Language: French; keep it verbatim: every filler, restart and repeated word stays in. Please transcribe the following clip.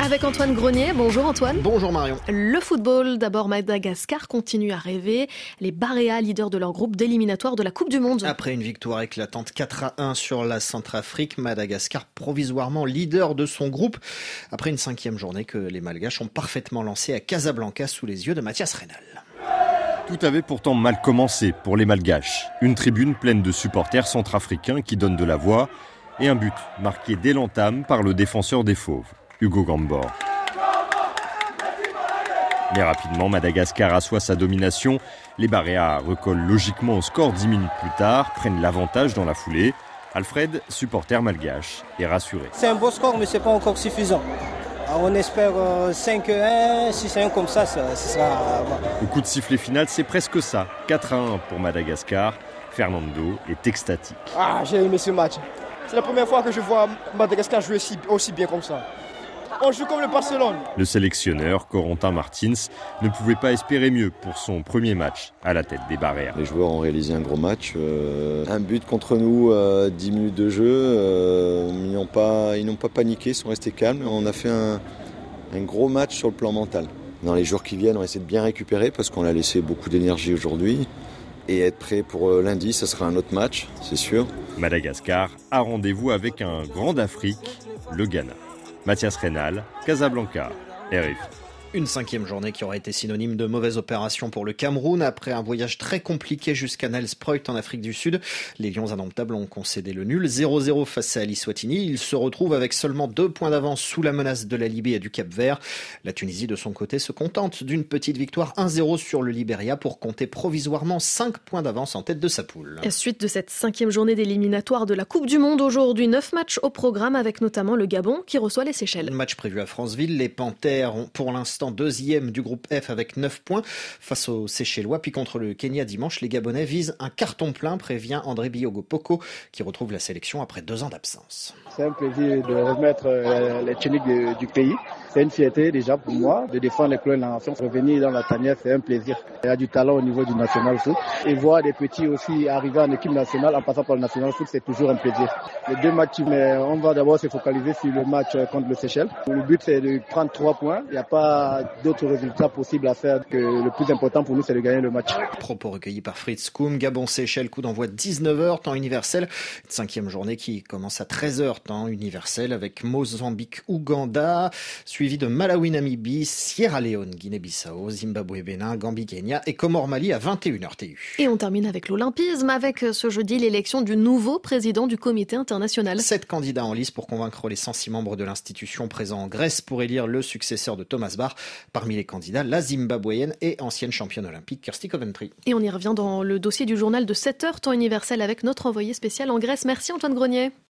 Avec Antoine Grenier. Bonjour Antoine. Bonjour Marion. Le football, d'abord Madagascar continue à rêver. Les Baréas, leaders de leur groupe d'éliminatoire de la Coupe du Monde. Après une victoire éclatante quatre à un sur la Centrafrique, Madagascar provisoirement leader de son groupe. Après une cinquième journée que les Malgaches ont parfaitement lancée à Casablanca sous les yeux de Mathias Reynal. Tout avait pourtant mal commencé pour les Malgaches. Une tribune pleine de supporters centrafricains qui donnent de la voix et un but marqué dès l'entame par le défenseur des Fauves, Hugo Gambor. Mais rapidement, Madagascar assoit sa domination. Les Baréas recollent logiquement au score dix minutes plus tard, prennent l'avantage dans la foulée. Alfred, supporter malgache, est rassuré. C'est un beau score, mais ce n'est pas encore suffisant. On espère cinq à un, six à un comme ça, ça, ça sera... Au coup de sifflet final, c'est presque ça. quatre à un pour Madagascar. Fernando est extatique. Ah, j'ai aimé ce match. C'est la première fois que je vois Madagascar jouer aussi, aussi bien comme ça. On joue comme le Barcelone. Le sélectionneur, Corentin Martins, ne pouvait pas espérer mieux pour son premier match à la tête des Baréas. Les joueurs ont réalisé un gros match. Euh, un but contre nous, euh, dix minutes de jeu. Euh, ils n'ont pas, ils n'ont pas paniqué, ils sont restés calmes. On a fait un, un gros match sur le plan mental. Dans les jours qui viennent, on essaie de bien récupérer parce qu'on a laissé beaucoup d'énergie aujourd'hui. Et être prêt pour lundi, ça sera un autre match, c'est sûr. Madagascar a rendez-vous avec un grand d'Afrique, le Ghana. Mathias Reynal, Casablanca, R F I. Une cinquième journée qui aurait été synonyme de mauvaise opération pour le Cameroun. Après un voyage très compliqué jusqu'à Nelspruit en Afrique du Sud, les Lions indomptables ont concédé le nul. zéro zéro face à l'Eswatini. Ils se retrouvent avec seulement deux points d'avance sous la menace de la Libye et du Cap-Vert. La Tunisie, de son côté, se contente d'une petite victoire un zéro sur le Libéria pour compter provisoirement cinq points d'avance en tête de sa poule. À suite de cette cinquième journée d'éliminatoire de la Coupe du Monde, aujourd'hui, neuf matchs au programme avec notamment le Gabon qui reçoit les Seychelles. Match prévu à Franceville. Les Panthères ont pour l'instant deuxième du groupe F avec neuf points face aux Seychellois. Puis contre le Kenya dimanche, les Gabonais visent un carton plein, prévient André Biogo Poko qui retrouve la sélection après deux ans d'absence. C'est un plaisir de remettre les techniques du pays. C'est une fierté déjà pour moi de défendre les couleurs de la nation. Revenir dans la tanière, c'est un plaisir. Il y a du talent au niveau du national foot. Et voir des petits aussi arriver en équipe nationale en passant par le national foot, c'est toujours un plaisir. Les deux matchs, mais on va d'abord se focaliser sur le match contre le Seychelles. Le but, c'est de prendre trois points. Il n'y a pas d'autres résultats possibles à faire. Que le plus important pour nous, c'est de gagner le match. Propos recueillis par Fritz Koum. Gabon-Seychelles, coup d'envoi dix-neuf heures, temps universel. Une cinquième journée qui commence à treize heures, temps universel, avec Mozambique-Ouganda, suivi de Malawi-Namibie, Sierra Leone, Guinée-Bissau, Zimbabwe-Bénin, Gambie-Kenya et Comore-Mali à vingt et une heures T U. Et on termine avec l'olympisme, avec ce jeudi l'élection du nouveau président du comité international. Sept candidats en lice pour convaincre les cent six membres de l'institution présents en Grèce pour élire le successeur de Thomas Bach. Parmi les candidats, la Zimbabwéenne et ancienne championne olympique Kirsty Coventry. Et on y revient dans le dossier du journal de sept heures, temps universel avec notre envoyé spécial en Grèce. Merci Antoine Grenier.